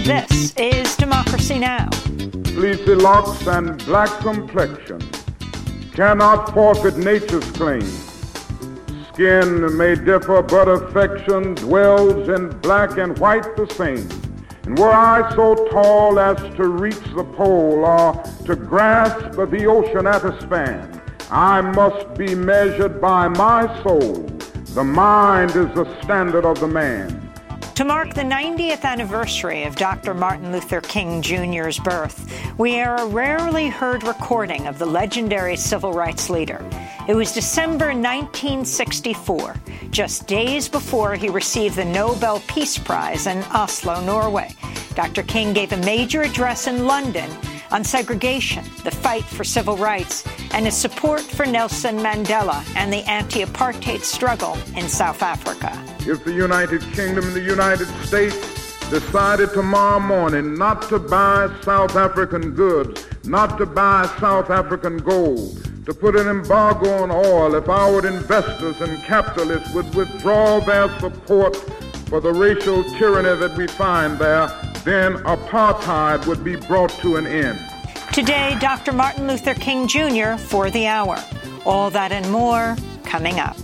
This is Democracy Now! Fleecy locks and black complexion cannot forfeit nature's claim. Skin may differ, but affection dwells in black and white the same. And were I so tall as to reach the pole or to grasp the ocean at a span, I must be measured by my soul. The mind is the standard of the man. To mark the 90th anniversary of Dr. Martin Luther King Jr.'s birth, we air a rarely heard recording of the legendary civil rights leader. It was December 1964, just days before he received the Nobel Peace Prize in Oslo, Norway. Dr. King gave a major address in London on segregation, the fight for civil rights, and his support for Nelson Mandela and the anti-apartheid struggle in South Africa. If the United Kingdom and the United States decided tomorrow morning not to buy South African goods, not to buy South African gold, to put an embargo on oil, if our investors and capitalists would withdraw their support for the racial tyranny that we find there, then apartheid would be brought to an end. Today, Dr. Martin Luther King Jr. for the hour. All that and more coming up.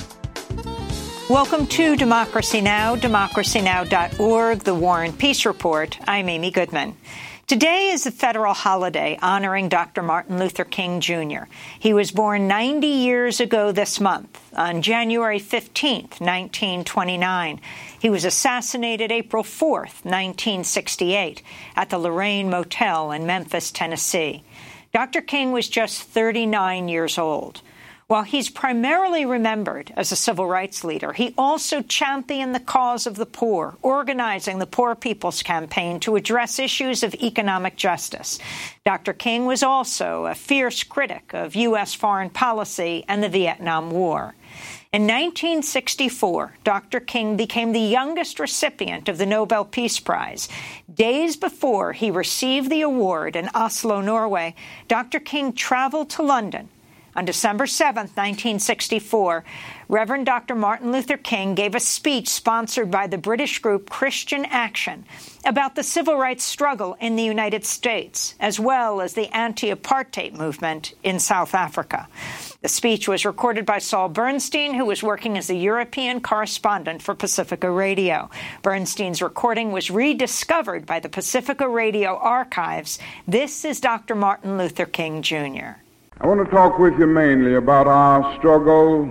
Welcome to Democracy Now!, democracynow.org, the War and Peace Report. I'm Amy Goodman. Today is a federal holiday honoring Dr. Martin Luther King Jr. He was born 90 years ago this month, on January 15th, 1929. He was assassinated April 4th, 1968, at the Lorraine Motel in Memphis, Tennessee. Dr. King was just 39 years old. While he's primarily remembered as a civil rights leader, he also championed the cause of the poor, organizing the Poor People's Campaign to address issues of economic justice. Dr. King was also a fierce critic of U.S. foreign policy and the Vietnam War. In 1964, Dr. King became the youngest recipient of the Nobel Peace Prize. Days before he received the award in Oslo, Norway, Dr. King traveled to London. On December 7, 1964, Reverend Dr. Martin Luther King gave a speech sponsored by the British group Christian Action about the civil rights struggle in the United States, as well as the anti-apartheid movement in South Africa. The speech was recorded by Saul Bernstein, who was working as a European correspondent for Pacifica Radio. Bernstein's recording was rediscovered by the Pacifica Radio archives. This is Dr. Martin Luther King Jr. I want to talk with you mainly about our struggle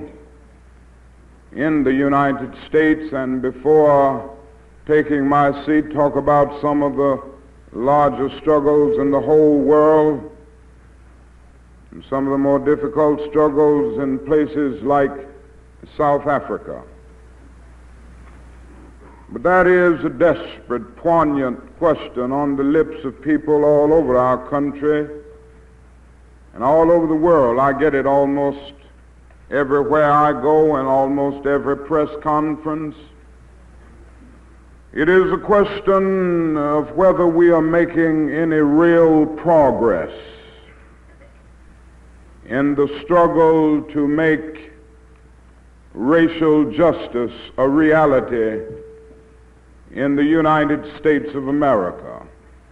in the United States, and before taking my seat, talk about some of the larger struggles in the whole world, and some of the more difficult struggles in places like South Africa. But that is a desperate, poignant question on the lips of people all over our country and all over the world. I get it almost everywhere I go and almost every press conference. It is a question of whether we are making any real progress in the struggle to make racial justice a reality in the United States of America.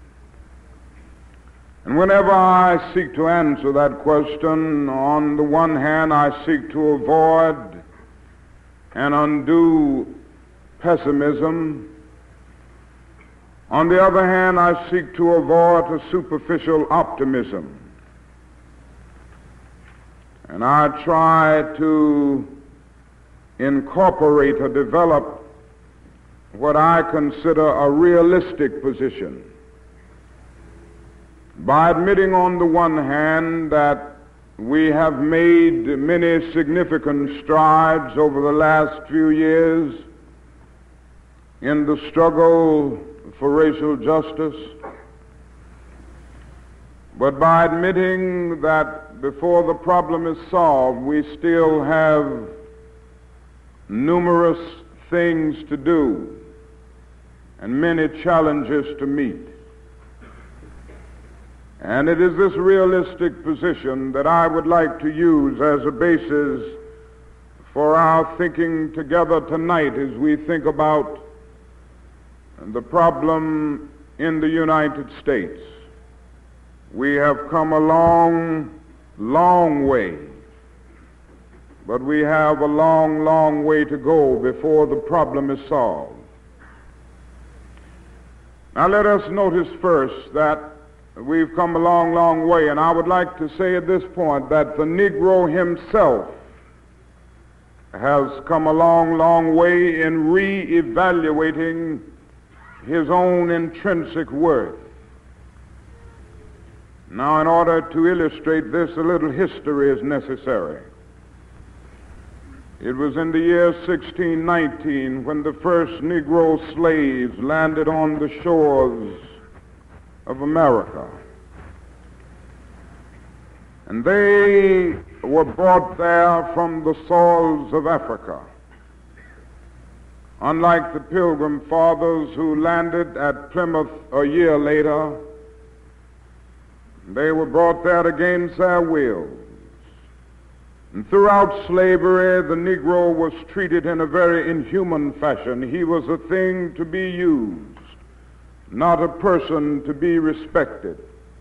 And whenever I seek to answer that question, on the one hand, I seek to avoid an undue pessimism. On the other hand, I seek to avoid a superficial optimism. And I try to incorporate or develop what I consider a realistic position, by admitting on the one hand that we have made many significant strides over the last few years in the struggle for racial justice, but by admitting that before the problem is solved, we still have numerous things to do and many challenges to meet. And it is this realistic position that I would like to use as a basis for our thinking together tonight as we think about the problem in the United States. We have come a long, long way, but we have a long, long way to go before the problem is solved. Now let us notice first that we've come a long, long way, and I would like to say at this point that the Negro himself has come a long, long way in re-evaluating his own intrinsic worth. Now, in order to illustrate this, a little history is necessary. It was in the year 1619 when the first Negro slaves landed on the shores of America. And they were brought there from the soils of Africa. Unlike the Pilgrim Fathers who landed at Plymouth a year later, they were brought there against their wills. And throughout slavery, the Negro was treated in a very inhuman fashion. He was a thing to be used, not a person to be respected.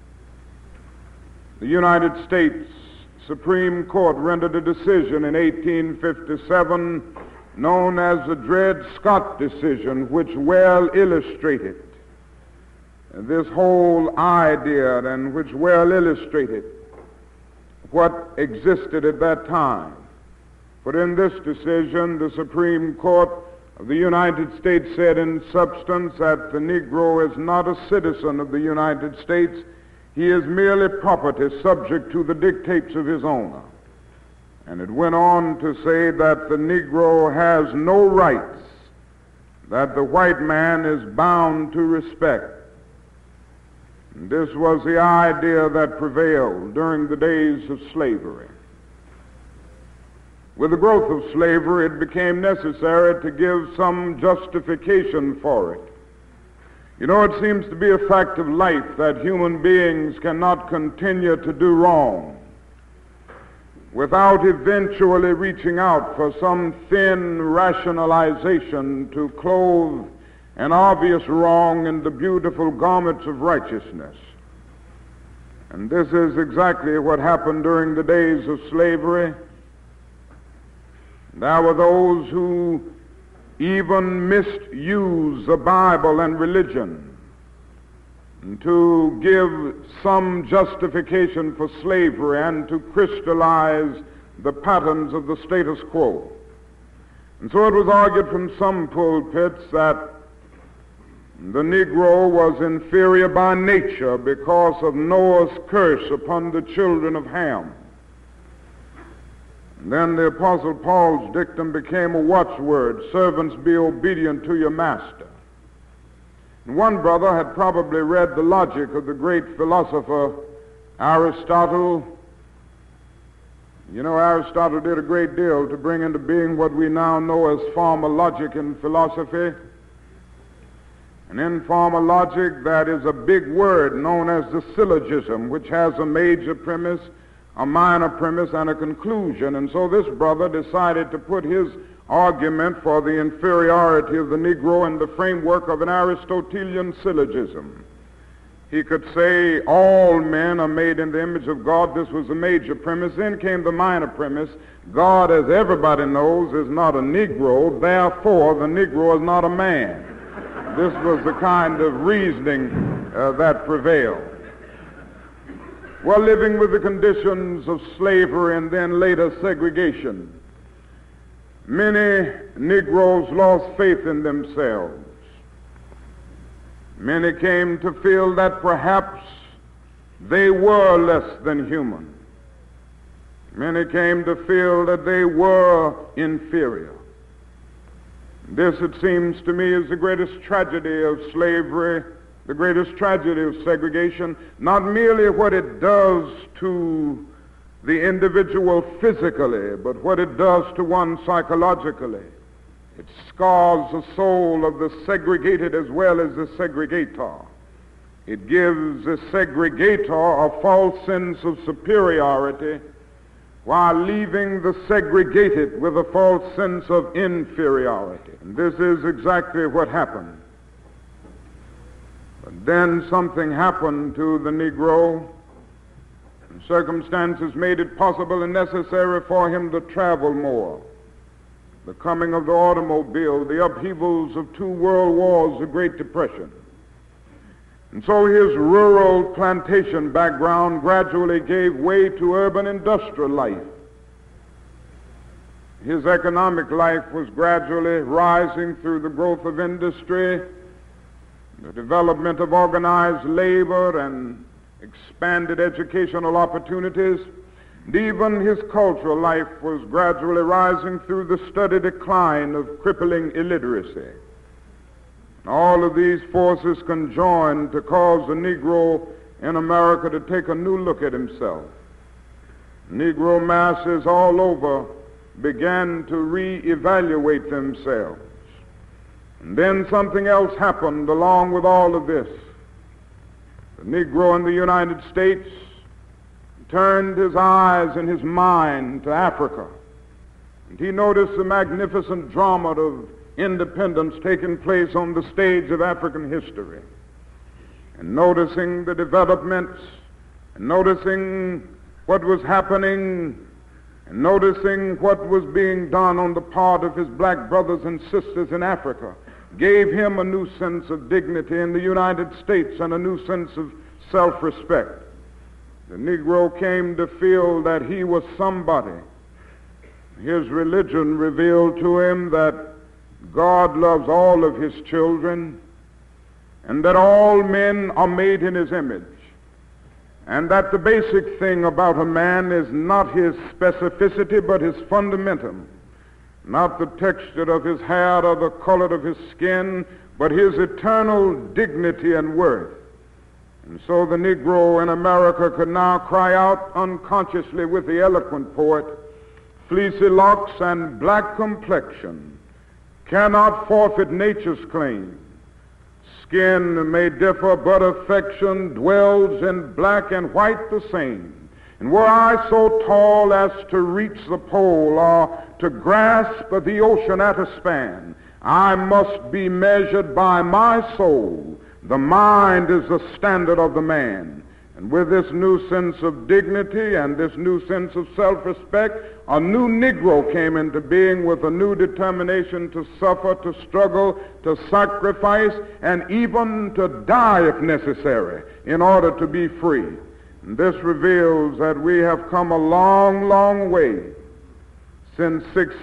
The United States Supreme Court rendered a decision in 1857 known as the Dred Scott decision, which well illustrated this whole idea and which well illustrated what existed at that time. But in this decision, the Supreme Court of the United States said in substance that the Negro is not a citizen of the United States. He is merely property subject to the dictates of his owner. And it went on to say that the Negro has no rights that the white man is bound to respect. And this was the idea that prevailed during the days of slavery. With the growth of slavery, it became necessary to give some justification for it. You know, it seems to be a fact of life that human beings cannot continue to do wrong without eventually reaching out for some thin rationalization to clothe an obvious wrong in the beautiful garments of righteousness. And this is exactly what happened during the days of slavery. There were those who even misused the Bible and religion to give some justification for slavery and to crystallize the patterns of the status quo. And so it was argued from some pulpits that the Negro was inferior by nature because of Noah's curse upon the children of Ham. And then the Apostle Paul's dictum became a watchword: servants, be obedient to your master. And one brother had probably read the logic of the great philosopher Aristotle. You know, Aristotle did a great deal to bring into being what we now know as formal logic in philosophy. And in formal logic, that is a big word known as the syllogism, which has a major premise, a minor premise, and a conclusion. And so this brother decided to put his argument for the inferiority of the Negro in the framework of an Aristotelian syllogism. He could say all men are made in the image of God. This was the major premise. Then came the minor premise. God, as everybody knows, is not a Negro. Therefore, the Negro is not a man. This was the kind of reasoning that prevailed. Well, living with the conditions of slavery and then later segregation, many Negroes lost faith in themselves. Many came to feel that perhaps they were less than human. Many came to feel that they were inferior. This, it seems to me, is the greatest tragedy of slavery, the greatest tragedy of segregation, not merely what it does to the individual physically, but what it does to one psychologically. It scars the soul of the segregated as well as the segregator. It gives the segregator a false sense of superiority while leaving the segregated with a false sense of inferiority. And this is exactly what happened. But then something happened to the Negro, and circumstances made it possible and necessary for him to travel more. The coming of the automobile, the upheavals of 2 world wars, the Great Depression. And so his rural plantation background gradually gave way to urban industrial life. His economic life was gradually rising through the growth of industry, the development of organized labor, and expanded educational opportunities. And even his cultural life was gradually rising through the steady decline of crippling illiteracy. All of these forces conjoined to cause the Negro in America to take a new look at himself. Negro masses all over began to reevaluate themselves. And then something else happened along with all of this. The Negro in the United States turned his eyes and his mind to Africa. And he noticed the magnificent drama of independence taking place on the stage of African history. And noticing the developments, and noticing what was happening, and noticing what was being done on the part of his black brothers and sisters in Africa, gave him a new sense of dignity in the United States and a new sense of self-respect. The Negro came to feel that he was somebody. His religion revealed to him that God loves all of his children, and that all men are made in his image, and that the basic thing about a man is not his specificity but his fundamentum, not the texture of his hair or the color of his skin, but his eternal dignity and worth. And so the Negro in America could now cry out unconsciously with the eloquent poet, "Fleecy locks and black complexion cannot forfeit nature's claim. Skin may differ, but affection dwells in black and white the same. And were I so tall as to reach the pole or to grasp the ocean at a span, I must be measured by my soul. The mind is the standard of the man." And with this new sense of dignity and this new sense of self-respect, a new Negro came into being with a new determination to suffer, to struggle, to sacrifice, and even to die if necessary in order to be free. And this reveals that we have come a long, long way since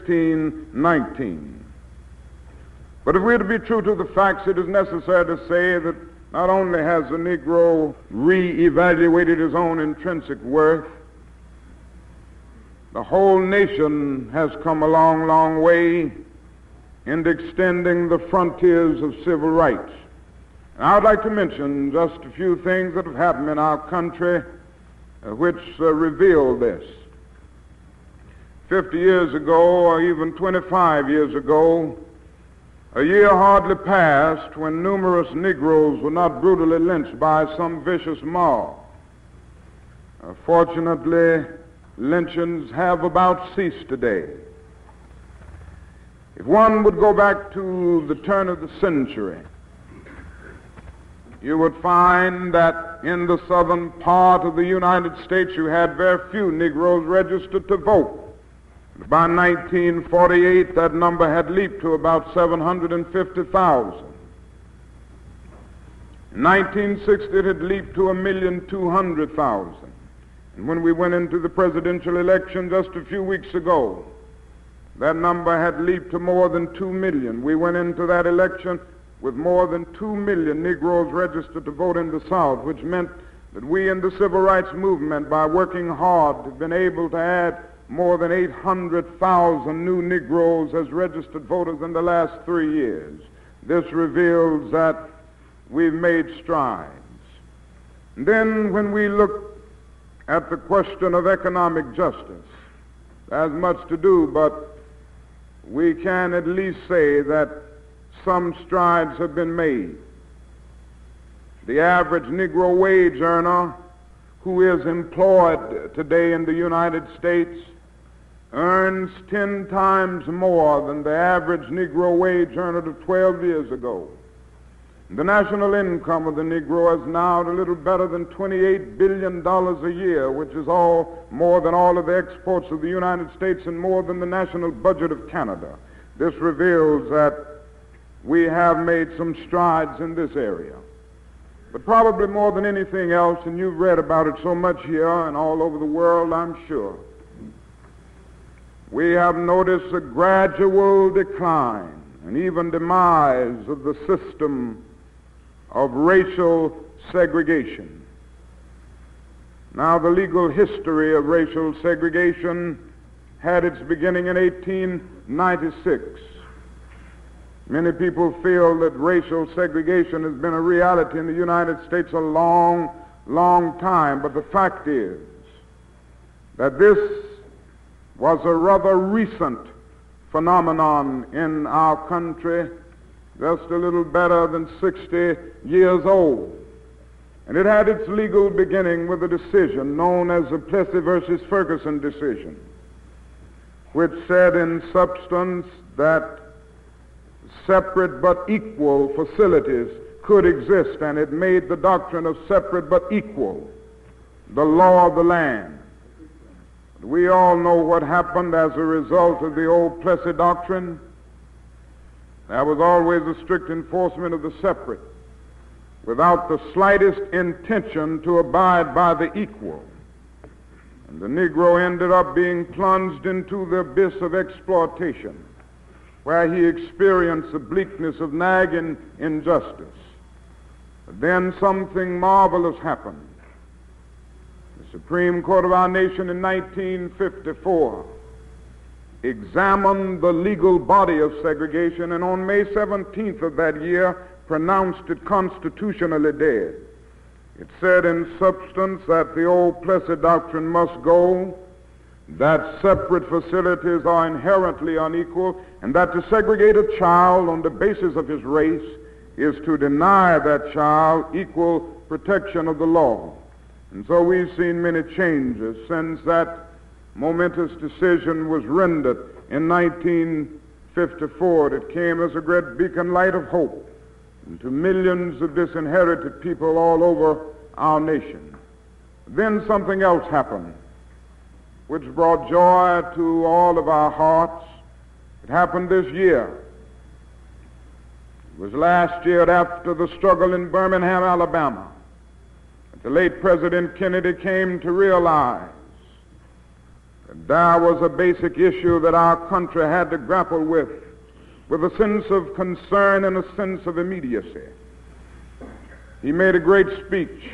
1619. But if we're to be true to the facts, it is necessary to say that not only has the Negro re-evaluated his own intrinsic worth, the whole nation has come a long, long way in extending the frontiers of civil rights. And I'd like to mention just a few things that have happened in our country which reveal this. 50 years ago, or even 25 years ago, a year hardly passed when numerous Negroes were not brutally lynched by some vicious mob. Fortunately, lynchings have about ceased today. If one would go back to the turn of the century, you would find that in the southern part of the United States you had very few Negroes registered to vote. By 1948, that number had leaped to about 750,000. In 1960, it had leaped to 1,200,000. And when we went into the presidential election just a few weeks ago, that number had leaped to more than 2 million. We went into that election with more than 2 million Negroes registered to vote in the South, which meant that we in the civil rights movement, by working hard, have been able to add more than 800,000 new Negroes as registered voters in the last 3 years. This reveals that we've made strides. And then when we look at the question of economic justice, there's much to do, but we can at least say that some strides have been made. The average Negro wage earner who is employed today in the United States earns 10 times more than the average Negro wage earner of 12 years ago. The national income of the Negro is now a little better than $28 billion a year, which is more than all of the exports of the United States and more than the national budget of Canada. This reveals that we have made some strides in this area. But probably more than anything else, and you've read about it so much here and all over the world, I'm sure, we have noticed a gradual decline and even demise of the system of racial segregation. Now, the legal history of racial segregation had its beginning in 1896. Many people feel that racial segregation has been a reality in the United States a long, long time, but the fact is that this was a rather recent phenomenon in our country, just a little better than 60 years old. And it had its legal beginning with a decision known as the Plessy versus Ferguson decision, which said in substance that separate but equal facilities could exist, and it made the doctrine of separate but equal the law of the land. We all know what happened as a result of the old Plessy doctrine. There was always a strict enforcement of the separate, without the slightest intention to abide by the equal. And the Negro ended up being plunged into the abyss of exploitation, where he experienced the bleakness of nagging injustice. But then something marvelous happened. The Supreme Court of our nation in 1954 examined the legal body of segregation, and on May 17th of that year pronounced it constitutionally dead. It said in substance that the old Plessy doctrine must go, that separate facilities are inherently unequal, and that to segregate a child on the basis of his race is to deny that child equal protection of the law. And so we've seen many changes since that momentous decision was rendered in 1954. It came as a great beacon light of hope to millions of disinherited people all over our nation. Then something else happened, which brought joy to all of our hearts. It happened this year. It was last year after the struggle in Birmingham, Alabama, that the late President Kennedy came to realize that there was a basic issue that our country had to grapple with a sense of concern and a sense of immediacy. He made a great speech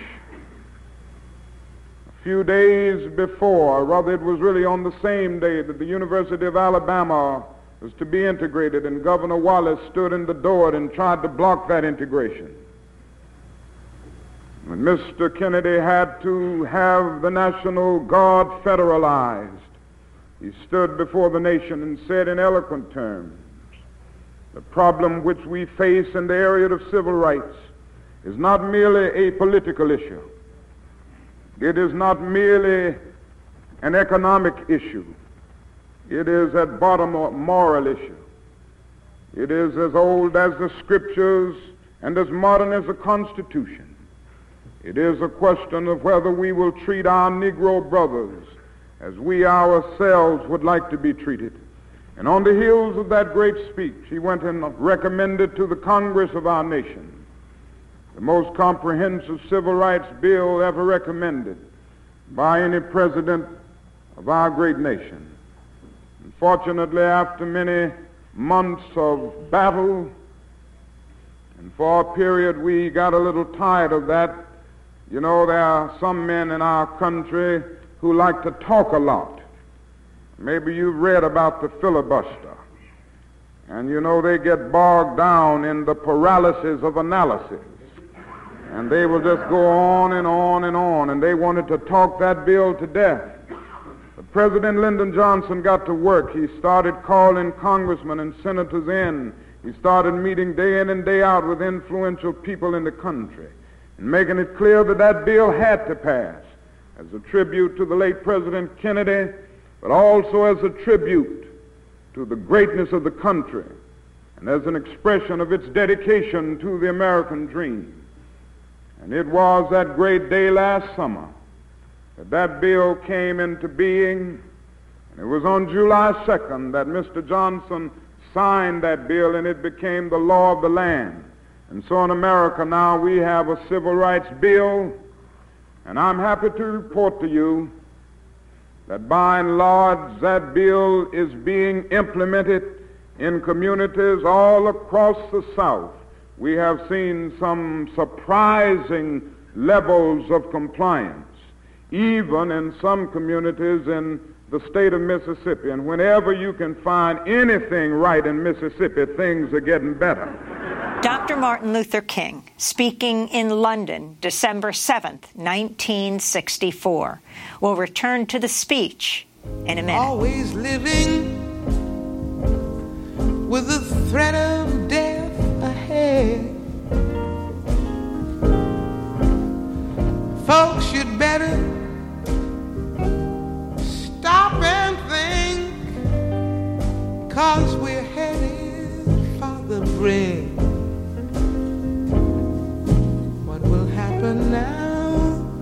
a few days before, rather it was really on the same day that the University of Alabama was to be integrated, and Governor Wallace stood in the door and tried to block that integration. When Mr. Kennedy had to have the National Guard federalized, he stood before the nation and said in eloquent terms, the problem which we face in the area of civil rights is not merely a political issue. It is not merely an economic issue. It is at bottom a moral issue. It is as old as the Scriptures and as modern as the Constitution. It is a question of whether we will treat our Negro brothers as we ourselves would like to be treated. And on the heels of that great speech, he went and recommended to the Congress of our nation the most comprehensive civil rights bill ever recommended by any president of our great nation. Unfortunately, after many months of battle, and for a period we got a little tired of that. You know, there are some men in our country who like to talk a lot. Maybe you've read about the filibuster. And you know, they get bogged down in the paralysis of analysis. And they will just go on and on and on. And they wanted to talk that bill to death. But President Lyndon Johnson got to work. He started calling congressmen and senators in. He started meeting day in and day out with influential people in the country, and making it clear that that bill had to pass as a tribute to the late President Kennedy, but also as a tribute to the greatness of the country and as an expression of its dedication to the American dream. And it was that great day last summer that that bill came into being, and it was on July 2nd that Mr. Johnson signed that bill, and it became the law of the land. And so in America now we have a civil rights bill, and I'm happy to report to you that by and large that bill is being implemented in communities all across the South. We have seen some surprising levels of compliance, even in some communities in the state of Mississippi. And whenever you can find anything right in Mississippi, things are getting better. Dr. Martin Luther King, speaking in London, December 7th, 1964. We'll return to the speech in a minute. Always living with the threat of death ahead. Folks should better stop and think, 'cause we're headed for the brink. What will happen now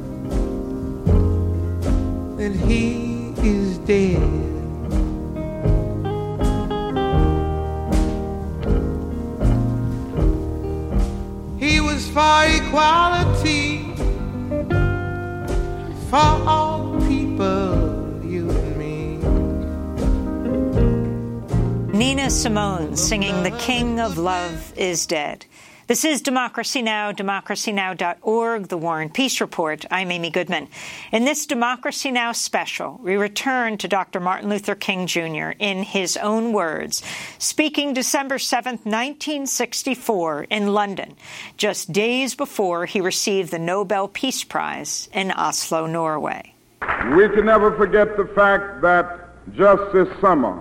that he is dead? For equality, for all people, you and me. Nina Simone singing "The King of Love is Dead." This is Democracy Now!, democracynow.org, The War and Peace Report. I'm Amy Goodman. In this Democracy Now! Special, we return to Dr. Martin Luther King Jr. in his own words, speaking December 7th, 1964 in London, just days before he received the Nobel Peace Prize in Oslo, Norway. We can never forget the fact that just this summer,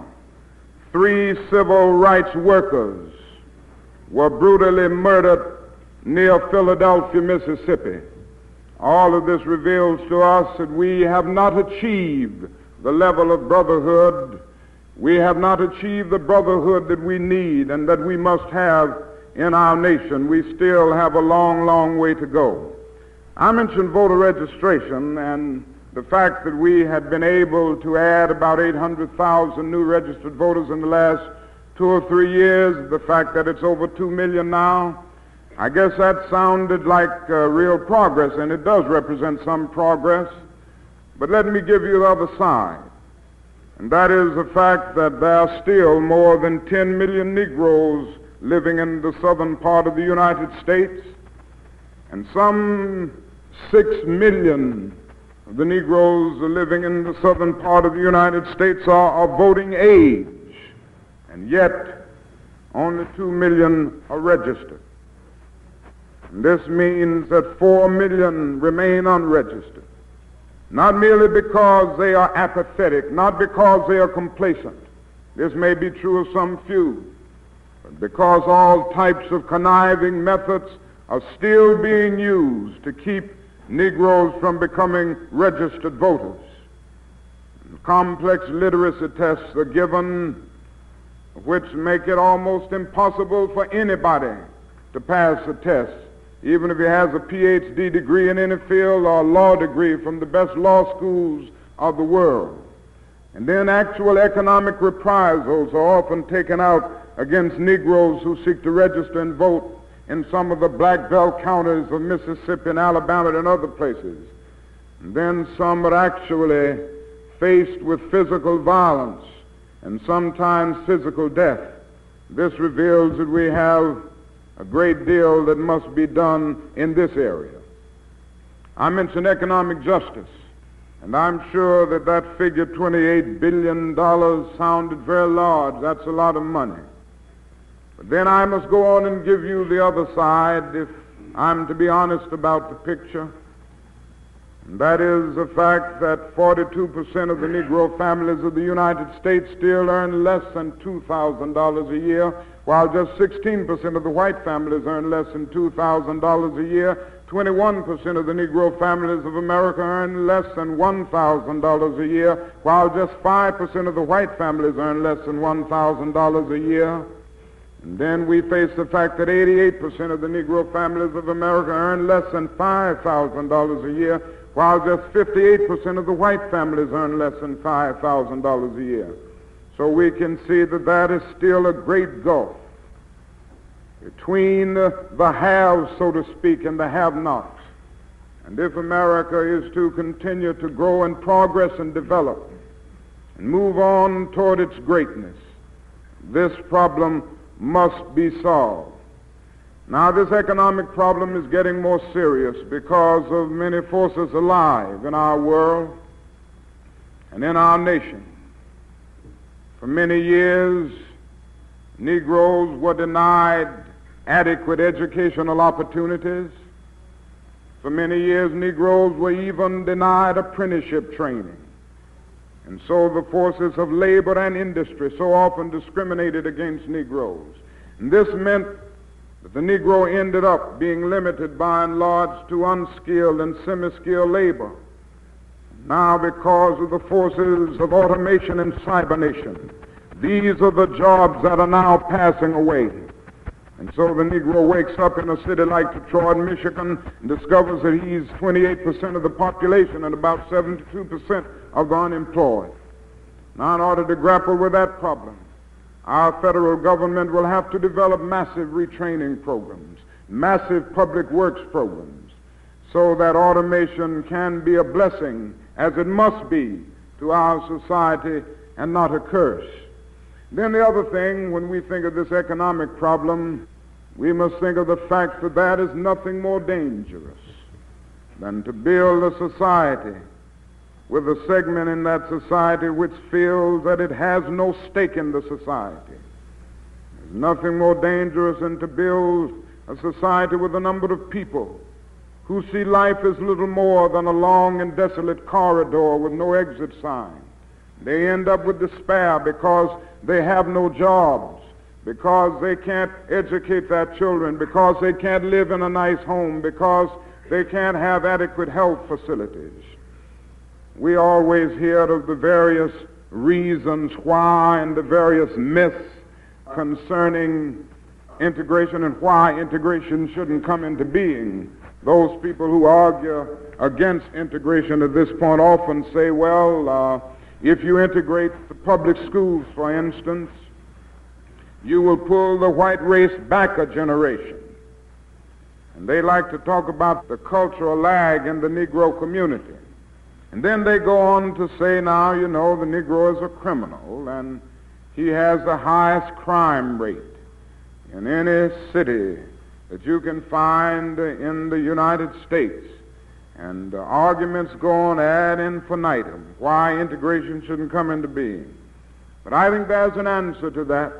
3 civil rights workers were brutally murdered near Philadelphia, Mississippi. All of this reveals to us that we have not achieved the level of brotherhood. We have not achieved the brotherhood that we need and that we must have in our nation. We still have a long, long way to go. I mentioned voter registration and the fact that we had been able to add about 800,000 new registered voters in the last 2 or 3 years, the fact that it's over 2 million now. I guess that sounded like real progress, and it does represent some progress. But let me give you the other side, and that is the fact that there are still more than 10 million Negroes living in the southern part of the United States, and some 6 million of the Negroes living in the southern part of the United States are of voting age. And yet, only 2 million are registered. And this means that 4 million remain unregistered, not merely because they are apathetic, not because they are complacent. This may be true of some few, but because all types of conniving methods are still being used to keep Negroes from becoming registered voters. Complex literacy tests are given which make it almost impossible for anybody to pass a test, even if he has a PhD degree in any field or a law degree from the best law schools of the world. And then actual economic reprisals are often taken out against Negroes who seek to register and vote in some of the black belt counties of Mississippi and Alabama and other places. And then some are actually faced with physical violence and sometimes physical death. This reveals that we have a great deal that must be done in this area. I mentioned economic justice, and I'm sure that that figure, $28 billion, sounded very large. That's a lot of money. But then I must go on and give you the other side, if I'm to be honest about the picture. And that is the fact that 42% of the Negro families of the United States still earn less than $2,000 a year, while just 16% of the white families earn less than $2,000 a year. 21% of the Negro families of America earn less than $1,000 a year, while just 5% of the white families earn less than $1,000 a year. And then we face the fact that 88% of the Negro families of America earn less than $5,000 a year, while just 58% of the white families earn less than $5,000 a year. So we can see that that is still a great gulf between the haves, so to speak, and the have-nots. And if America is to continue to grow and progress and develop and move on toward its greatness, this problem must be solved. Now, this economic problem is getting more serious because of many forces alive in our world and in our nation. For many years, Negroes were denied adequate educational opportunities. For many years, Negroes were even denied apprenticeship training. And so the forces of labor and industry so often discriminated against Negroes. And this meant that the Negro ended up being limited by and large to unskilled and semi-skilled labor. Now, because of the forces of automation and cybernation, these are the jobs that are now passing away. And so the Negro wakes up in a city like Detroit, Michigan, and discovers that he's 28% of the population and about 72% of the unemployed. Now, in order to grapple with that problem, our federal government will have to develop massive retraining programs, massive public works programs, so that automation can be a blessing, as it must be, to our society and not a curse. Then the other thing, when we think of this economic problem, we must think of the fact that that is nothing more dangerous than to build a society with a segment in that society which feels that it has no stake in the society. There's nothing more dangerous than to build a society with a number of people who see life as little more than a long and desolate corridor with no exit sign. They end up with despair because they have no jobs, because they can't educate their children, because they can't live in a nice home, because they can't have adequate health facilities. We always hear of the various reasons why and the various myths concerning integration and why integration shouldn't come into being. Those people who argue against integration at this point often say, well, if you integrate the public schools, for instance, you will pull the white race back a generation. And they like to talk about the cultural lag in the Negro community. And then they go on to say, now, you know, the Negro is a criminal, and he has the highest crime rate in any city that you can find in the United States. And arguments go on ad infinitum, why integration shouldn't come into being. But I think there's an answer to that.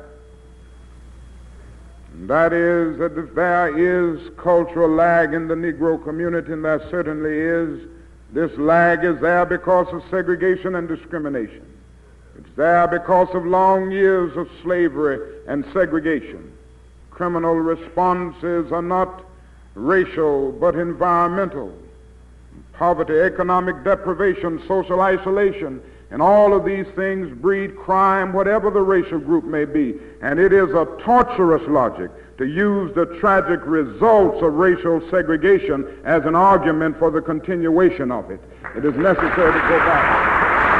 And that is that if there is cultural lag in the Negro community, and there certainly is, this lag is there because of segregation and discrimination. It's there because of long years of slavery and segregation. Criminal responses are not racial but environmental. Poverty, economic deprivation, social isolation, and all of these things breed crime, whatever the racial group may be. And it is a torturous logic to use the tragic results of racial segregation as an argument for the continuation of it. It is necessary to go back.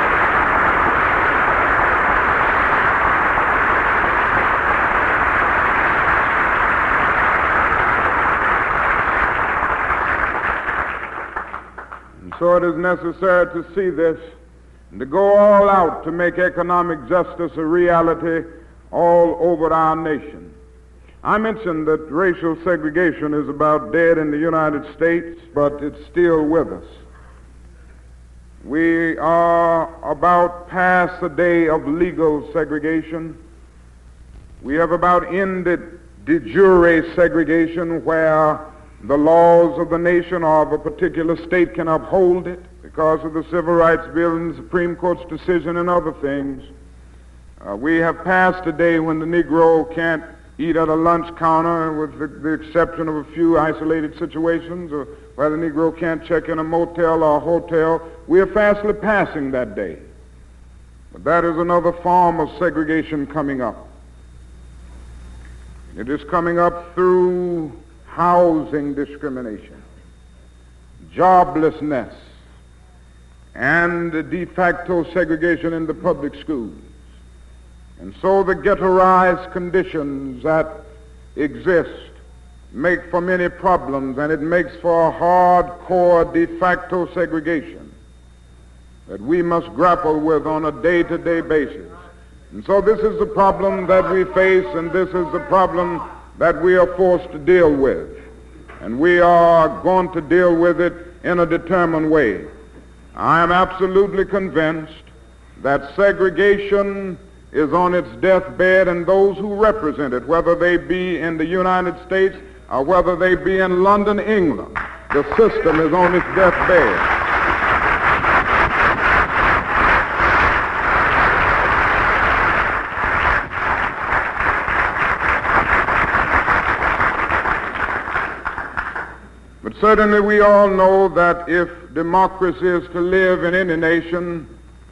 So it is necessary to see this and to go all out to make economic justice a reality all over our nation. I mentioned that racial segregation is about dead in the United States, but it's still with us. We are about past the day of legal segregation. We have about ended de jure segregation, where the laws of the nation or of a particular state can uphold it because of the Civil Rights Bill and the Supreme Court's decision and other things. We have passed a day when the Negro can't eat at a lunch counter, with the exception of a few isolated situations, or where the Negro can't check in a motel or a hotel. We are fastly passing that day. But that is another form of segregation coming up. It is coming up through housing discrimination, joblessness, and de facto segregation in the public schools. And so the ghettoized conditions that exist make for many problems, and it makes for a hardcore de facto segregation that we must grapple with on a day-to-day basis. And so this is the problem that we face, and this is the problem that we are forced to deal with. And we are going to deal with it in a determined way. I am absolutely convinced that segregation is on its deathbed, and those who represent it, whether they be in the United States or whether they be in London, England, the system is on its deathbed. But certainly we all know that if democracy is to live in any nation,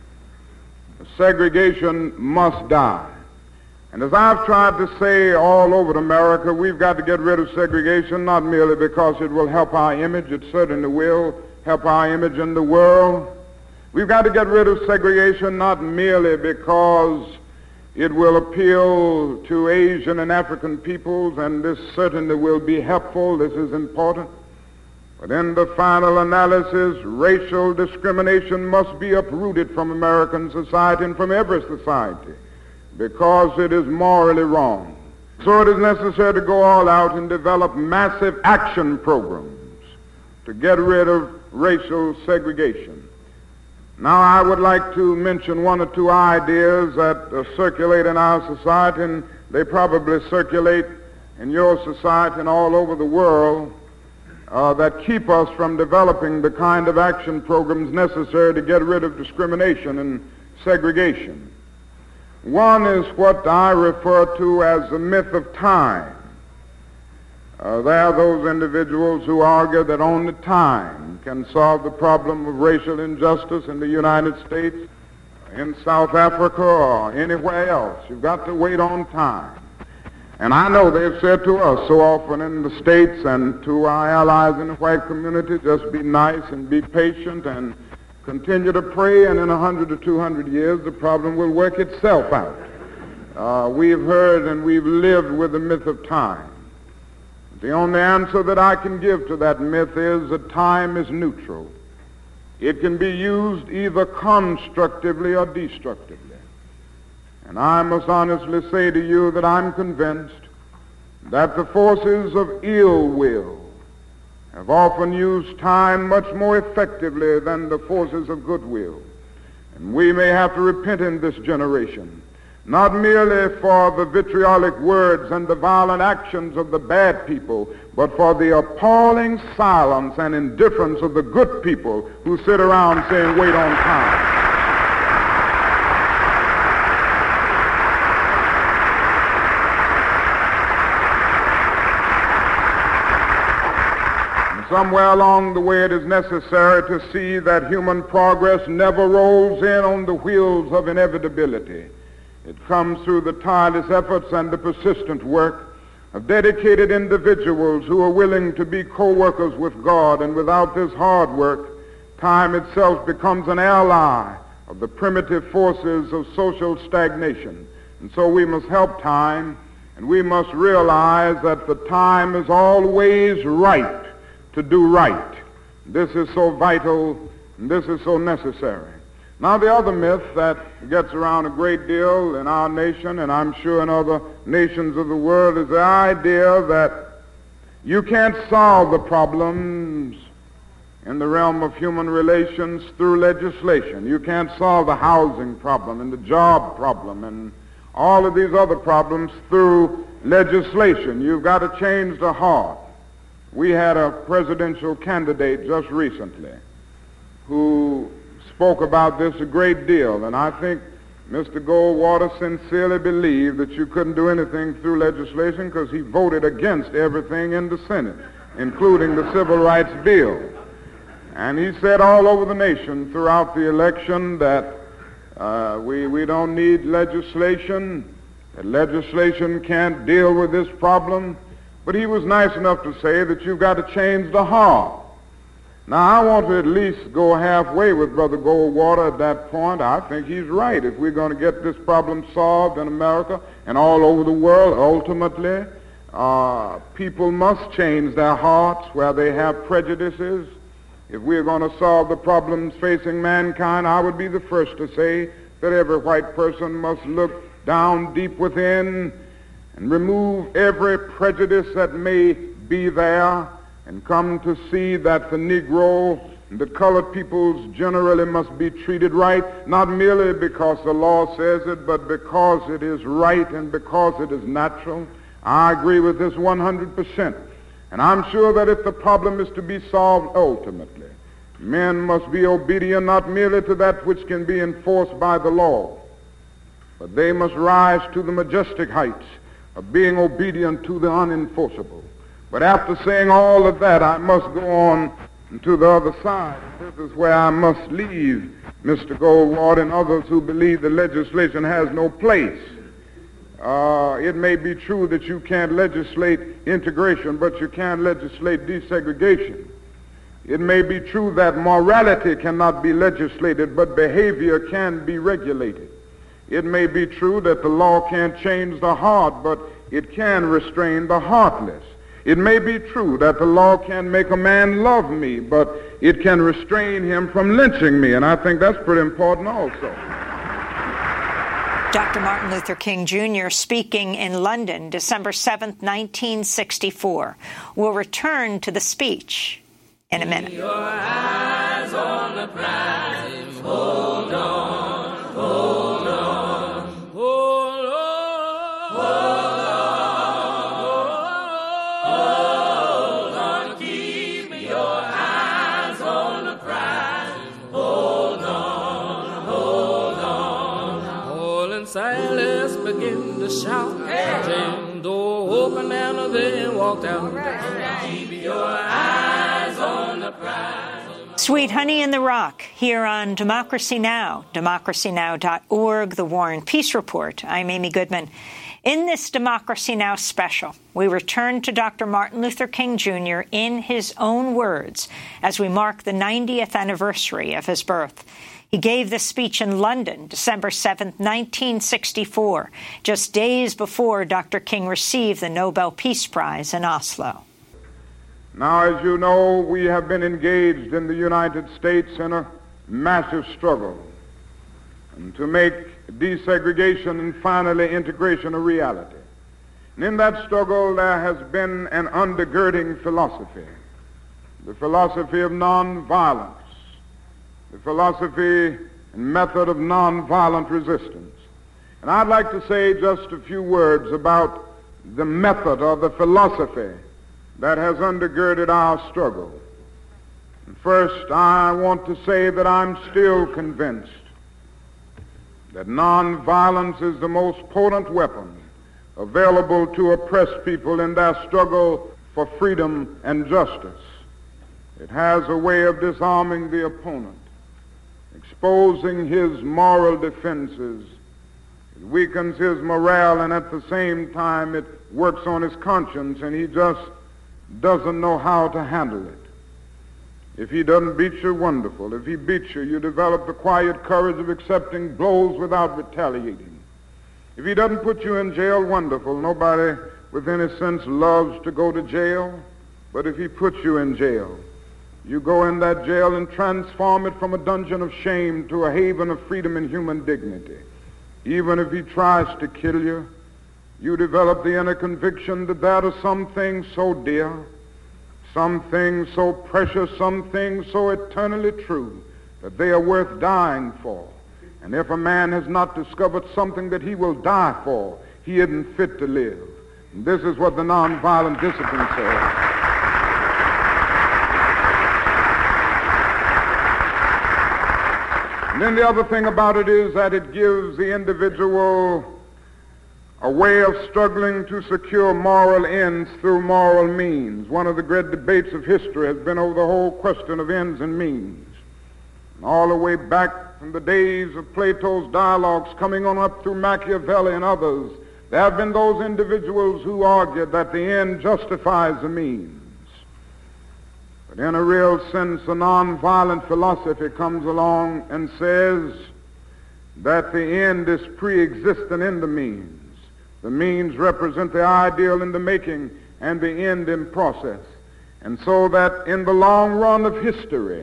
segregation must die. And as I've tried to say all over America, we've got to get rid of segregation, not merely because it will help our image, it certainly will help our image in the world. We've got to get rid of segregation not merely because it will appeal to Asian and African peoples, and this certainly will be helpful, this is important. But in the final analysis, racial discrimination must be uprooted from American society and from every society because it is morally wrong. So it is necessary to go all out and develop massive action programs to get rid of racial segregation. Now I would like to mention one or two ideas that circulate in our society, and they probably circulate in your society and all over the world, that keep us from developing the kind of action programs necessary to get rid of discrimination and segregation. One is what I refer to as the myth of time. There are those individuals who argue that only time can solve the problem of racial injustice in the United States, in South Africa, or anywhere else. You've got to wait on time. And I know they've said to us so often in the States and to our allies in the white community, just be nice and be patient and continue to pray, and in 100 to 200 years the problem will work itself out. We've heard and we've lived with the myth of time. The only answer that I can give to that myth is that time is neutral. It can be used either constructively or destructively. And I must honestly say to you that I'm convinced that the forces of ill will have often used time much more effectively than the forces of goodwill. And we may have to repent in this generation, not merely for the vitriolic words and the violent actions of the bad people, but for the appalling silence and indifference of the good people who sit around saying, wait on time. Somewhere along the way it is necessary to see that human progress never rolls in on the wheels of inevitability. It comes through the tireless efforts and the persistent work of dedicated individuals who are willing to be co-workers with God, and without this hard work, time itself becomes an ally of the primitive forces of social stagnation. And so we must help time, and we must realize that the time is always right to do right. This is so vital, and this is so necessary. Now the other myth that gets around a great deal in our nation, and I'm sure in other nations of the world, is the idea that you can't solve the problems in the realm of human relations through legislation. You can't solve the housing problem and the job problem and all of these other problems through legislation. You've got to change the heart. We had a presidential candidate just recently who spoke about this a great deal, and I think Mr. Goldwater sincerely believed that you couldn't do anything through legislation because he voted against everything in the Senate, including the Civil Rights Bill. And he said all over the nation throughout the election that we don't need legislation. that legislation can't deal with this problem, but he was nice enough to say that you've got to change the heart. Now, I want to at least go halfway with Brother Goldwater at that point. I think he's right. If we're going to get this problem solved in America and all over the world, ultimately, people must change their hearts where they have prejudices. If we're going to solve the problems facing mankind, I would be the first to say that every white person must look down deep within and remove every prejudice that may be there, and come to see that the Negro and the colored peoples generally must be treated right, not merely because the law says it, but because it is right and because it is natural. I agree with this 100%. And I'm sure that if the problem is to be solved ultimately, men must be obedient not merely to that which can be enforced by the law, but they must rise to the majestic heights of being obedient to the unenforceable. But after saying all of that, I must go on to the other side. This is where I must leave Mr. Goldwater and others who believe that legislation has no place. It may be true that you can't legislate integration, but you can legislate desegregation. It may be true that morality cannot be legislated, but behavior can be regulated. It may be true that the law can't change the heart, but it can restrain the heartless. It may be true that the law can make a man love me, but it can restrain him from lynching me, and I think that's pretty important also. Dr. Martin Luther King Jr. speaking in London, December 7th, 1964. We'll return to the speech in a minute. Your eyes on the prize. Hold on, hold on, hold on, hold on. Keep your eyes on the prize. Hold on, hold on. Paul and Silas begin to shout. James door open and they walked out. Keep your eyes on the prize. Sweet Honey in the Rock, here on Democracy Now!, democracynow.org, The War and Peace Report. I'm Amy Goodman. In this Democracy Now! Special, we return to Dr. Martin Luther King Jr. in his own words as we mark the 90th anniversary of his birth. He gave this speech in London, December 7, 1964, just days before Dr. King received the Nobel Peace Prize in Oslo. Now, as you know, we have been engaged in the United States in a massive struggle and to make desegregation and finally integration a reality. And in that struggle, there has been an undergirding philosophy, the philosophy of nonviolence, the philosophy and method of nonviolent resistance. And I'd like to say just a few words about the method or the philosophy that has undergirded our struggle. And first, I want to say that I'm still convinced that nonviolence is the most potent weapon available to oppressed people in their struggle for freedom and justice. It has a way of disarming the opponent, exposing his moral defenses. It weakens his morale, and at the same time it works on his conscience, and he just doesn't know how to handle it. If he doesn't beat you, wonderful. If he beats you, you develop the quiet courage of accepting blows without retaliating. If he doesn't put you in jail, wonderful. Nobody with any sense loves to go to jail. But if he puts you in jail, you go in that jail and transform it from a dungeon of shame to a haven of freedom and human dignity. Even if he tries to kill you, you develop the inner conviction that there are some things so dear, some things so precious, some things so eternally true, that they are worth dying for. And if a man has not discovered something that he will die for, he isn't fit to live. And this is what the nonviolent discipline says. And then the other thing about it is that it gives the individual a way of struggling to secure moral ends through moral means. One of the great debates of history has been over the whole question of ends and means. And all the way back from the days of Plato's dialogues, coming on up through Machiavelli and others, There have been those individuals who argued that the end justifies the means. But in a real sense, a nonviolent philosophy comes along and says that the end is pre-existent in the means. The means represent the ideal in the making and the end in process. And so that in the long run of history,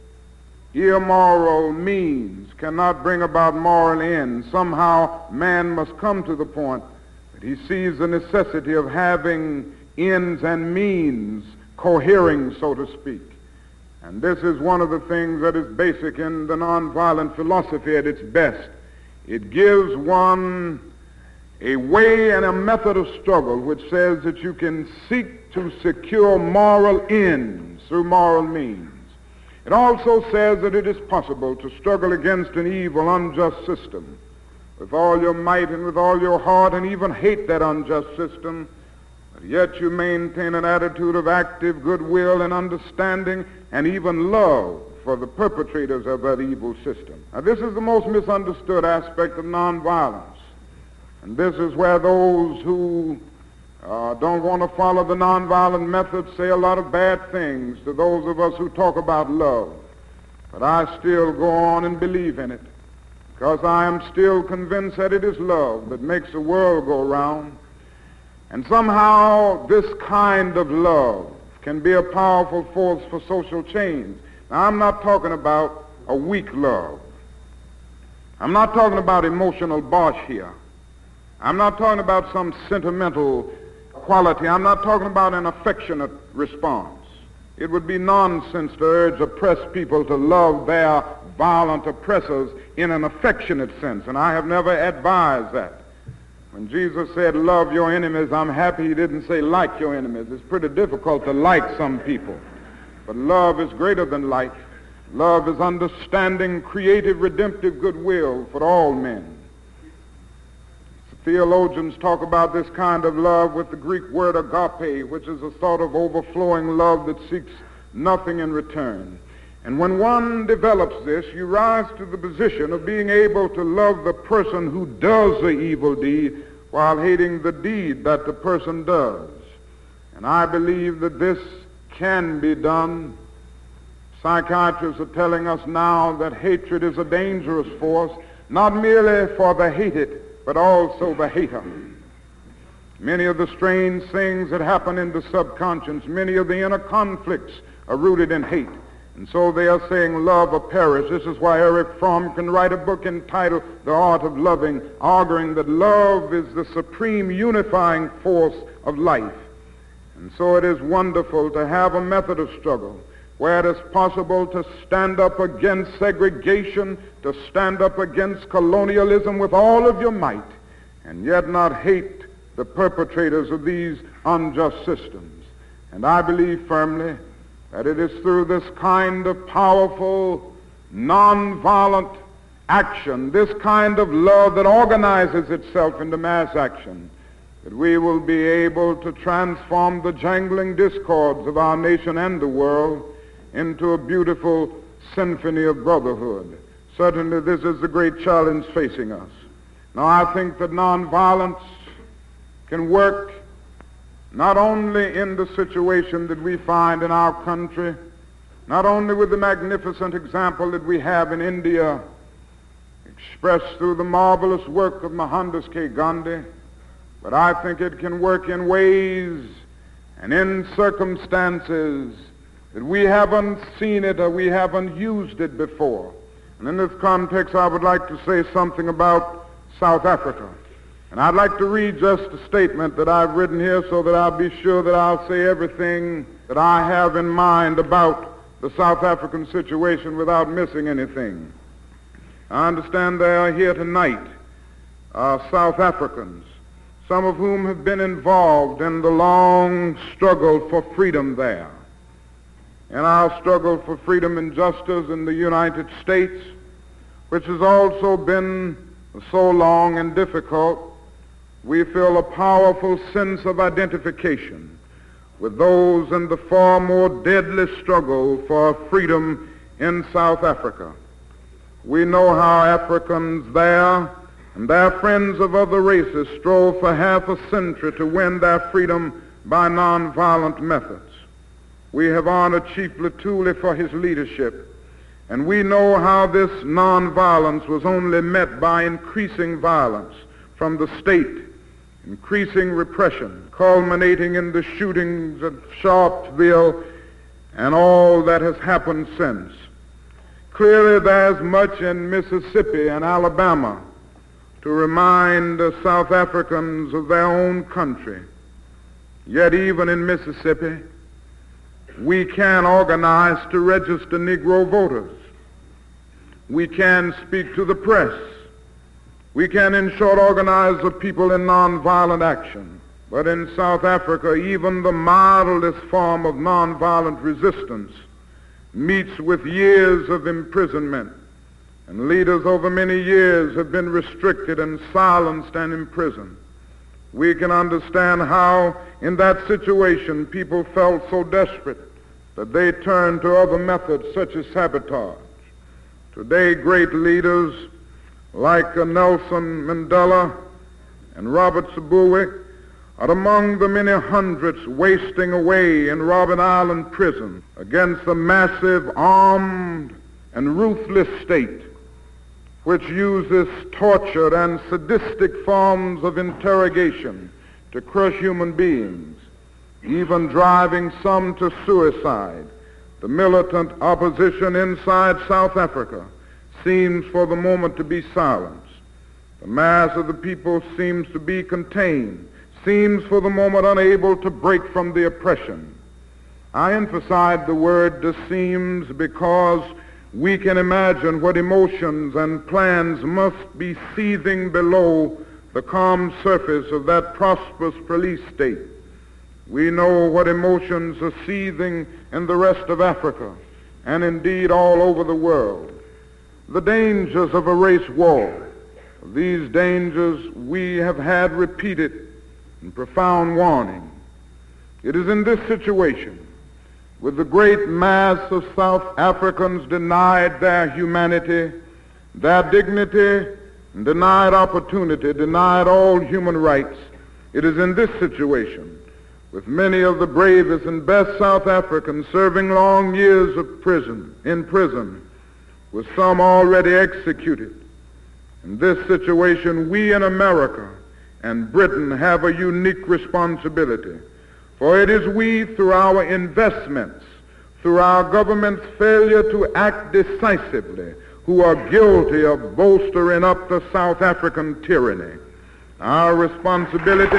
immoral means cannot bring about moral ends. Somehow man must come to the point that he sees the necessity of having ends and means cohering, so to speak. And this is one of the things that is basic in the nonviolent philosophy at its best. It gives one a way and a method of struggle which says that you can seek to secure moral ends through moral means. It also says that it is possible to struggle against an evil, unjust system with all your might and with all your heart, and even hate that unjust system, but yet you maintain an attitude of active goodwill and understanding and even love for the perpetrators of that evil system. Now, this is the most misunderstood aspect of nonviolence. And this is where those who don't want to follow the nonviolent method say a lot of bad things to those of us who talk about love. But I still go on and believe in it, because I am still convinced that it is love that makes the world go round. And somehow this kind of love can be a powerful force for social change. Now, I'm not talking about a weak love. I'm not talking about emotional bosh here. I'm not talking about some sentimental quality. I'm not talking about an affectionate response. It would be nonsense to urge oppressed people to love their violent oppressors in an affectionate sense, and I have never advised that. When Jesus said, love your enemies, I'm happy he didn't say like your enemies. It's pretty difficult to like some people. But love is greater than like. Love is understanding, creative, redemptive goodwill for all men. Theologians talk about this kind of love with the Greek word agape, which is a sort of overflowing love that seeks nothing in return. And when one develops this, you rise to the position of being able to love the person who does the evil deed while hating the deed that the person does. And I believe that this can be done. Psychiatrists are telling us now that hatred is a dangerous force, not merely for the hated, but also the hater. Many of the strange things that happen in the subconscious, many of the inner conflicts are rooted in hate. And so they are saying love or perish. This is why Erich Fromm can write a book entitled The Art of Loving, arguing that love is the supreme unifying force of life. And so it is wonderful to have a method of struggle where it is possible to stand up against segregation, to stand up against colonialism with all of your might, and yet not hate the perpetrators of these unjust systems. And I believe firmly that it is through this kind of powerful, nonviolent action, this kind of love that organizes itself into mass action, that we will be able to transform the jangling discords of our nation and the world into a beautiful symphony of brotherhood. Certainly this is the great challenge facing us. Now, I think that nonviolence can work not only in the situation that we find in our country, not only with the magnificent example that we have in India, expressed through the marvelous work of Mohandas K. Gandhi, but I think it can work in ways and in circumstances that we haven't seen it or we haven't used it before. And in this context, I would like to say something about South Africa. And I'd like to read just a statement that I've written here so that I'll be sure that I'll say everything that I have in mind about the South African situation without missing anything. I understand there are here tonight South Africans, some of whom have been involved in the long struggle for freedom there. In our struggle for freedom and justice in the United States, which has also been so long and difficult, we feel a powerful sense of identification with those in the far more deadly struggle for freedom in South Africa. We know how Africans there and their friends of other races strove for half a century to win their freedom by nonviolent methods. We have honored Chief Lutuli for his leadership, and we know how this nonviolence was only met by increasing violence from the state, increasing repression, culminating in the shootings at Sharpeville and all that has happened since. Clearly, there's much in Mississippi and Alabama to remind the South Africans of their own country. Yet even in Mississippi, we can organize to register Negro voters. We can speak to the press. We can, in short, organize the people in nonviolent action. But in South Africa, even the mildest form of nonviolent resistance meets with years of imprisonment, and leaders over many years have been restricted and silenced and imprisoned. We can understand how, in that situation, people felt so desperate that they turned to other methods such as sabotage. Today, great leaders like Nelson Mandela and Robert Sobukwe are among the many hundreds wasting away in Robben Island prison against the massive, armed, and ruthless state which uses tortured and sadistic forms of interrogation to crush human beings, even driving some to suicide. The militant opposition inside South Africa seems for the moment to be silenced. The mass of the people seems to be contained, seems for the moment unable to break from the oppression. I emphasize the word seems because we can imagine what emotions and plans must be seething below the calm surface of that prosperous police state. We know what emotions are seething in the rest of Africa and indeed all over the world. The dangers of a race war. These dangers we have had repeated and profound warning. It is in this situation, with the great mass of South Africans denied their humanity, their dignity, and denied opportunity, denied all human rights, it is in this situation, with many of the bravest and best South Africans serving long years of in prison, with some already executed. In this situation, we in America and Britain have a unique responsibility. For it is we, through our investments, through our government's failure to act decisively, who are guilty of bolstering up the South African tyranny. Our responsibility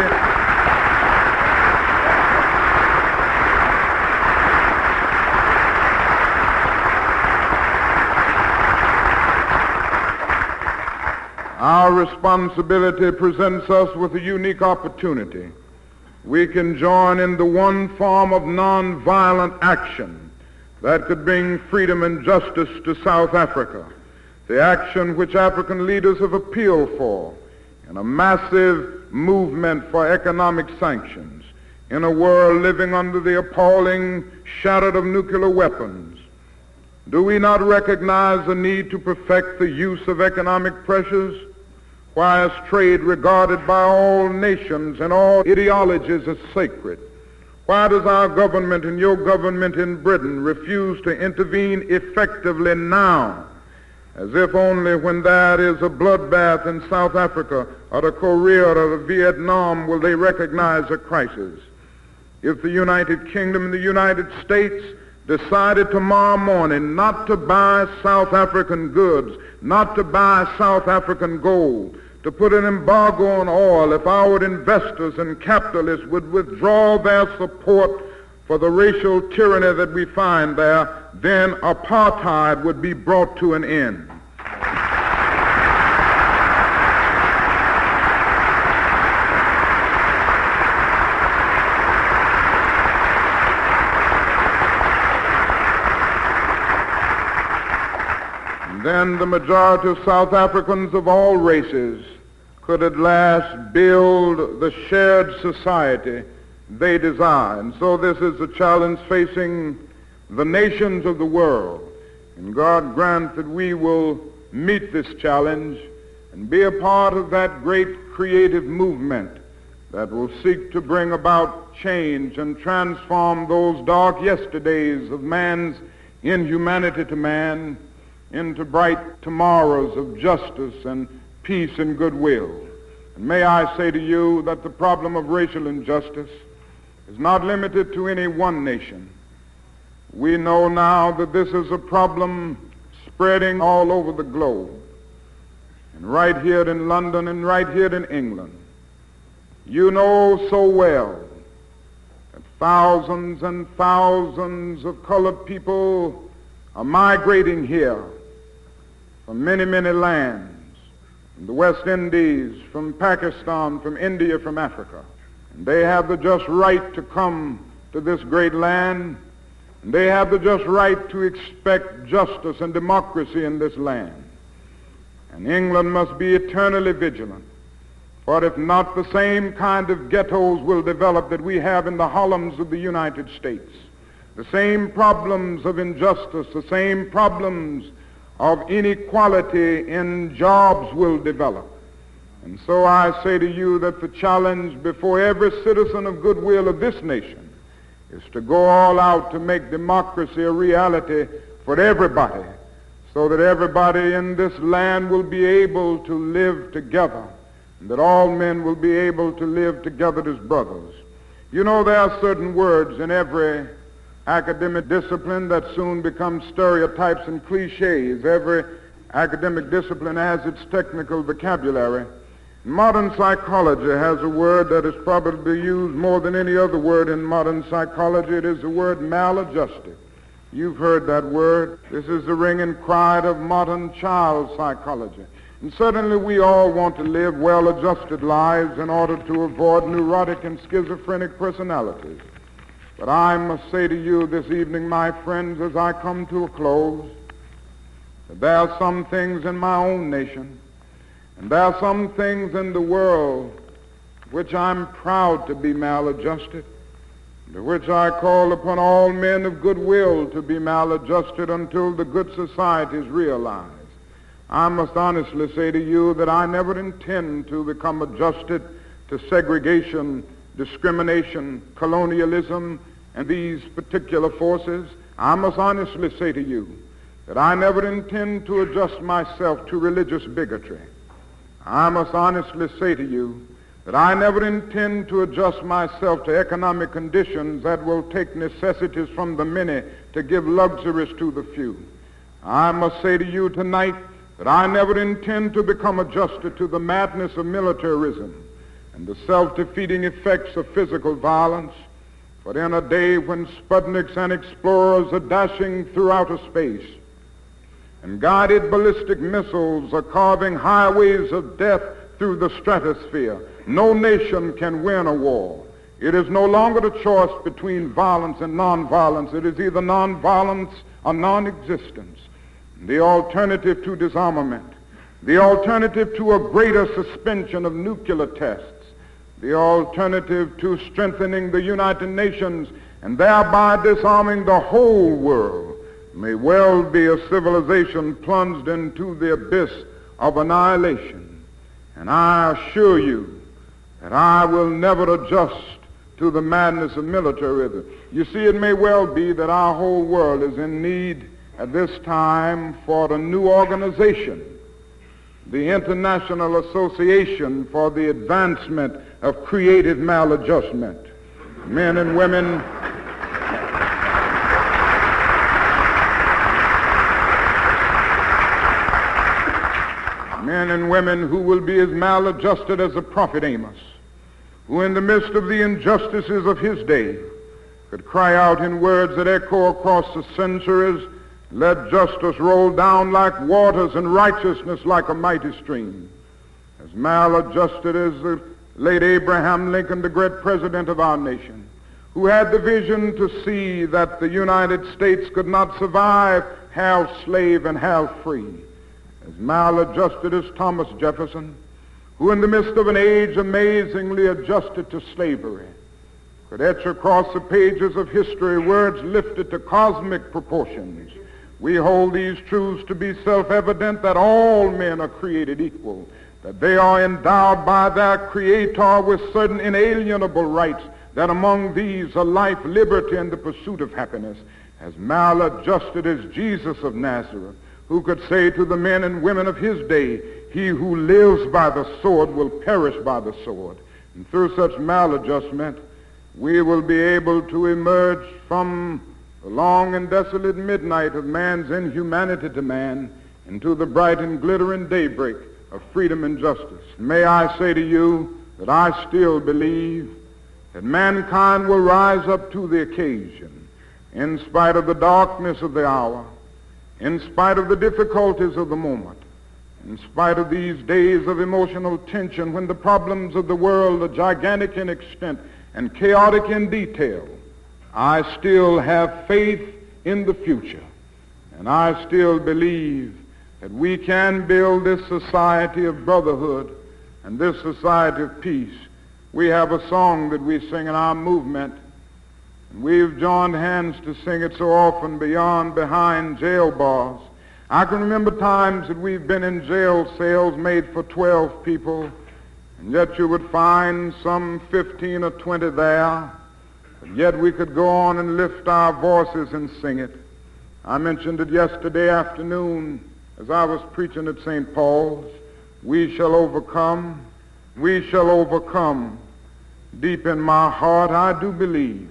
presents us with a unique opportunity. We can join in the one form of nonviolent action that could bring freedom and justice to South Africa, the action which African leaders have appealed for in a massive movement for economic sanctions in a world living under the appalling shadow of nuclear weapons. Do we not recognize the need to perfect the use of economic pressures? Why is trade regarded by all nations and all ideologies as sacred? Why does our government and your government in Britain refuse to intervene effectively now, as if only when there is a bloodbath in South Africa or the Korea or the Vietnam will they recognize a crisis? If the United Kingdom and the United States decided tomorrow morning not to buy South African goods, not to buy South African gold, to put an embargo on oil, if our investors and capitalists would withdraw their support for the racial tyranny that we find there, then apartheid would be brought to an end. Then the majority of South Africans of all races could at last build the shared society they desire. And so this is a challenge facing the nations of the world. And God grant that we will meet this challenge and be a part of that great creative movement that will seek to bring about change and transform those dark yesterdays of man's inhumanity to man into bright tomorrows of justice and peace and goodwill. And may I say to you that the problem of racial injustice is not limited to any one nation. We know now that this is a problem spreading all over the globe. And right here in London and right here in England, you know so well that thousands and thousands of colored people are migrating here from many, many lands, from the West Indies, from Pakistan, from India, from Africa. And they have the just right to come to this great land, and they have the just right to expect justice and democracy in this land. And England must be eternally vigilant. For if not, the same kind of ghettos will develop that we have in the Harlems of the United States. The same problems of injustice, the same problems of inequality in jobs will develop. And so I say to you that the challenge before every citizen of goodwill of this nation is to go all out to make democracy a reality for everybody, so that everybody in this land will be able to live together, and that all men will be able to live together as brothers. You know, there are certain words in every academic discipline that soon become stereotypes and cliches. Every academic discipline has its technical vocabulary. Modern psychology has a word that is probably used more than any other word in modern psychology. It is the word maladjusted. You've heard that word. This is the ringing cry of modern child psychology. And certainly we all want to live well-adjusted lives in order to avoid neurotic and schizophrenic personalities. But I must say to you this evening, my friends, as I come to a close, that there are some things in my own nation, and there are some things in the world which I'm proud to be maladjusted, to which I call upon all men of goodwill to be maladjusted until the good society is realized. I must honestly say to you that I never intend to become adjusted to segregation, discrimination, colonialism, and these particular forces. I must honestly say to you that I never intend to adjust myself to religious bigotry. I must honestly say to you that I never intend to adjust myself to economic conditions that will take necessities from the many to give luxuries to the few. I must say to you tonight that I never intend to become adjusted to the madness of militarism and the self-defeating effects of physical violence. But in a day when Sputniks and explorers are dashing through outer space and guided ballistic missiles are carving highways of death through the stratosphere, no nation can win a war. It is no longer the choice between violence and nonviolence. It is either nonviolence or non-existence. The alternative to disarmament, the alternative to a greater suspension of nuclear tests, the alternative to strengthening the United Nations and thereby disarming the whole world may well be a civilization plunged into the abyss of annihilation. And I assure you that I will never adjust to the madness of militarism. You see, it may well be that our whole world is in need at this time for a new organization, the International Association for the Advancement of Creative Maladjustment. Men and women who will be as maladjusted as the prophet Amos, who in the midst of the injustices of his day could cry out in words that echo across the centuries, "Let justice roll down like waters and righteousness like a mighty stream." As maladjusted as the late Abraham Lincoln, the great president of our nation, who had the vision to see that the United States could not survive half slave and half free. As maladjusted as Thomas Jefferson, who in the midst of an age amazingly adjusted to slavery, could etch across the pages of history words lifted to cosmic proportions. We hold these truths to be self-evident, that all men are created equal, that they are endowed by their Creator with certain inalienable rights, that among these are life, liberty, and the pursuit of happiness, as maladjusted as Jesus of Nazareth, who could say to the men and women of his day, he who lives by the sword will perish by the sword. And through such maladjustment, we will be able to emerge from the long and desolate midnight of man's inhumanity to man into the bright and glittering daybreak of freedom and justice. May I say to you that I still believe that mankind will rise up to the occasion in spite of the darkness of the hour, in spite of the difficulties of the moment, in spite of these days of emotional tension when the problems of the world are gigantic in extent and chaotic in detail. I still have faith in the future, and I still believe that we can build this society of brotherhood and this society of peace. We have a song that we sing in our movement, and we've joined hands to sing it so often, behind jail bars. I can remember times that we've been in jail cells made for 12 people, and yet you would find some 15 or 20 there, but yet we could go on and lift our voices and sing it. I mentioned it yesterday afternoon as I was preaching at St. Paul's. We shall overcome. We shall overcome. Deep in my heart, I do believe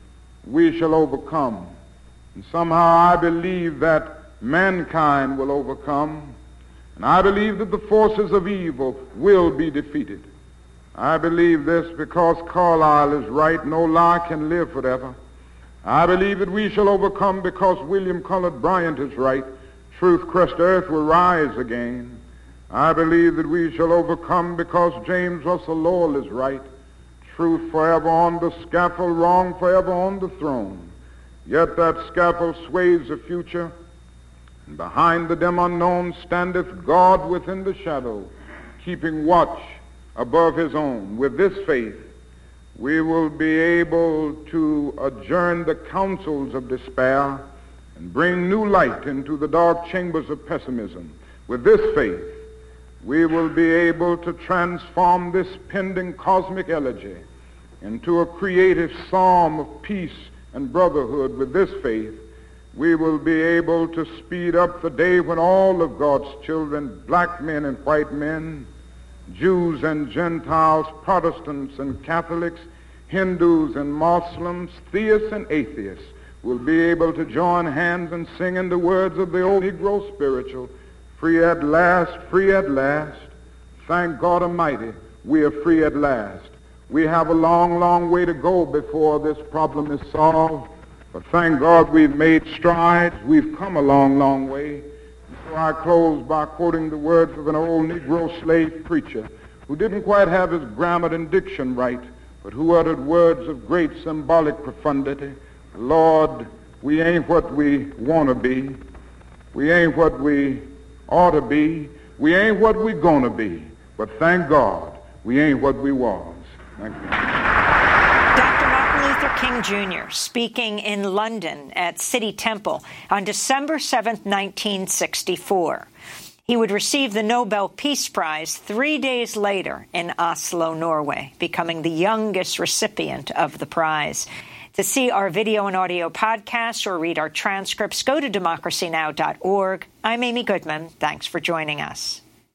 we shall overcome. And somehow I believe that mankind will overcome. And I believe that the forces of evil will be defeated. I believe this because Carlyle is right. No lie can live forever. I believe that we shall overcome because William Cullen Bryant is right. Truth-crushed earth will rise again. I believe that we shall overcome because James Russell Lowell is right. Truth forever on the scaffold, wrong forever on the throne. Yet that scaffold sways the future, and behind the dim unknown standeth God within the shadow, keeping watch above his own. With this faith, we will be able to adjourn the councils of despair and bring new light into the dark chambers of pessimism. With this faith, we will be able to transform this pending cosmic elegy into a creative psalm of peace and brotherhood. With this faith, we will be able to speed up the day when all of God's children, black men and white men, Jews and Gentiles, Protestants and Catholics, Hindus and Muslims, theists and atheists, will be able to join hands and sing in the words of the old Negro spiritual, free at last, free at last. Thank God Almighty, we are free at last. We have a long, long way to go before this problem is solved, but thank God we've made strides. We've come a long, long way. So I close by quoting the words of an old Negro slave preacher who didn't quite have his grammar and diction right, but who uttered words of great symbolic profundity. Lord, we ain't what we want to be. We ain't what we ought to be. We ain't what we going to be. But thank God, we ain't what we was. Thank you. Dr. Martin Luther King Jr. speaking in London at City Temple on December 7th, 1964. He would receive the Nobel Peace Prize 3 days later in Oslo, Norway, becoming the youngest recipient of the prize. To see our video and audio podcasts or read our transcripts, go to democracynow.org. I'm Amy Goodman. Thanks for joining us.